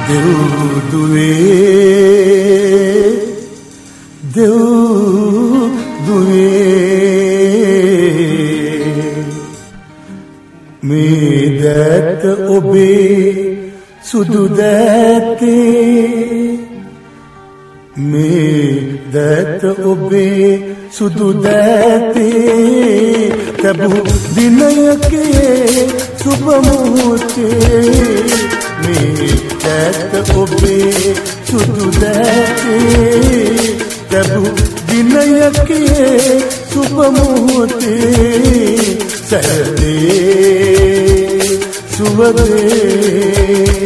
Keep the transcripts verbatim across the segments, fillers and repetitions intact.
දෙව්දුවේ දෙව්දුවේ මේ දැත ඔබේ සුදු දැතේ මේ දැත ඔබේ සුදු දැතේ තබු දිනයකේ සුබ මොහොතේ මේ දැත ඔබේ සුදු දැතේ තබු දිනයකේ සුබ මොහොතේ සැදේ සුවදේ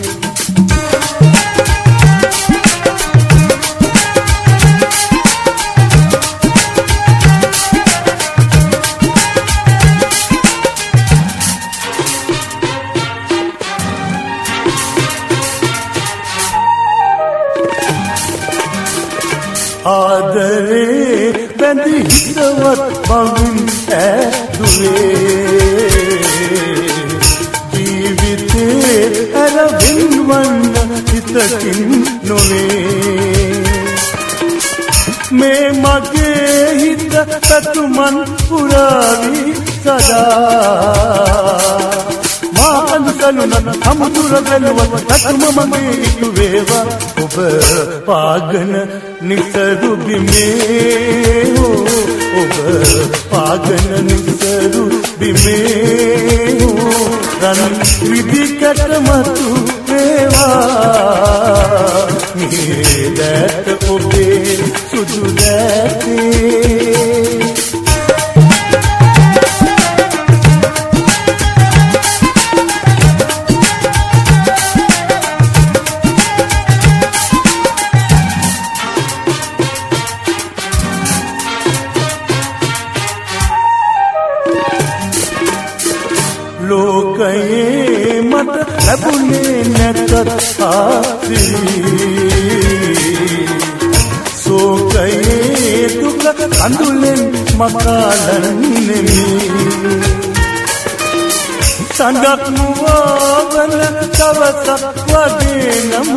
ආදරේ බැඳි හිතවත් බවින් ඇදුවේ ජීවිතේ ඇරවින් වන්න හිතකින් නොවේ මේ මගේ හිත පැතුමන් පුරාවි සදා මා අඳුකලුන අමුතුර බැලුවත් පැතුම මගේ ඉටු වේවා ඔබ පාගන නිසරු බිමේ ඔබ පාගන නිසරු බිමේ රන් විදිකට මතු වේවා මේ දැත ඔබේ සුදු දැතේ ලෝකයේ මට ලැබුණේ නැතත් ආසිරි සෝකයේ දුක අඳුලෙන් මකාලන්නෙමි සඳක් නුවවන දවසක් වගේ නම්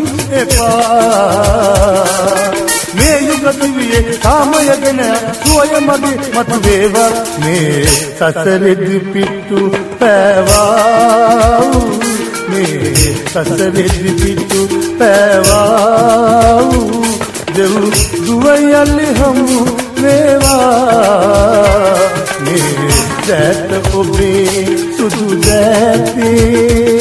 එපා මේ යුග දිවියේ කාමයගෙන සුවය මගේ මතු වේවා මේ සසරෙදි පිටු පෑවා මේ සසරෙදි පිටු පෑවා දෙව් දුවයල්ලි හමු වේවා මේ දැත ඔබේ සුදු දැතේ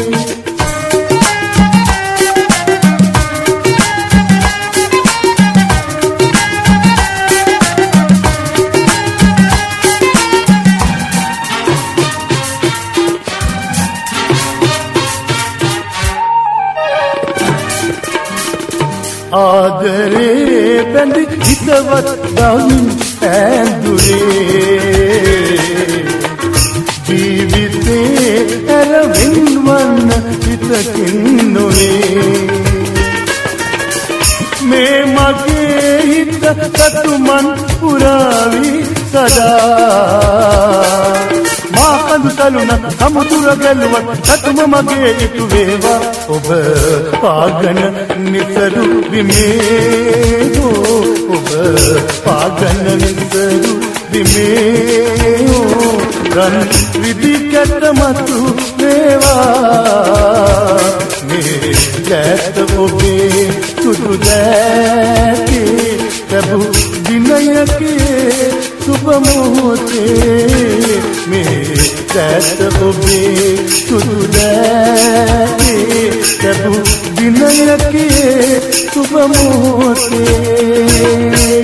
ආදරේ බැඳි හිතවත් දවින් ඇඳුරේ ජීවිතේ ඇරවින් වන්න හිතකින් නොවේ මේ මගේ හිත සතුමන් පුරාවි සදා මා කඳුතලුන අමුතුර ගැලුවත් සතුම මගේ ඉටු වේවා ඔබ පාගන නිසරු බිමේ ඔබ පාගන නිසරු බිමේ රන් විදිකට මතු වේවා මේ දැත ඔබේ සුදු දැතේ තබු දිනයකේ සුබ මොහොතේ මේ දැත ඔබේ සුදු දැතේ තබු දිනයකේ සුබ මොහොතේ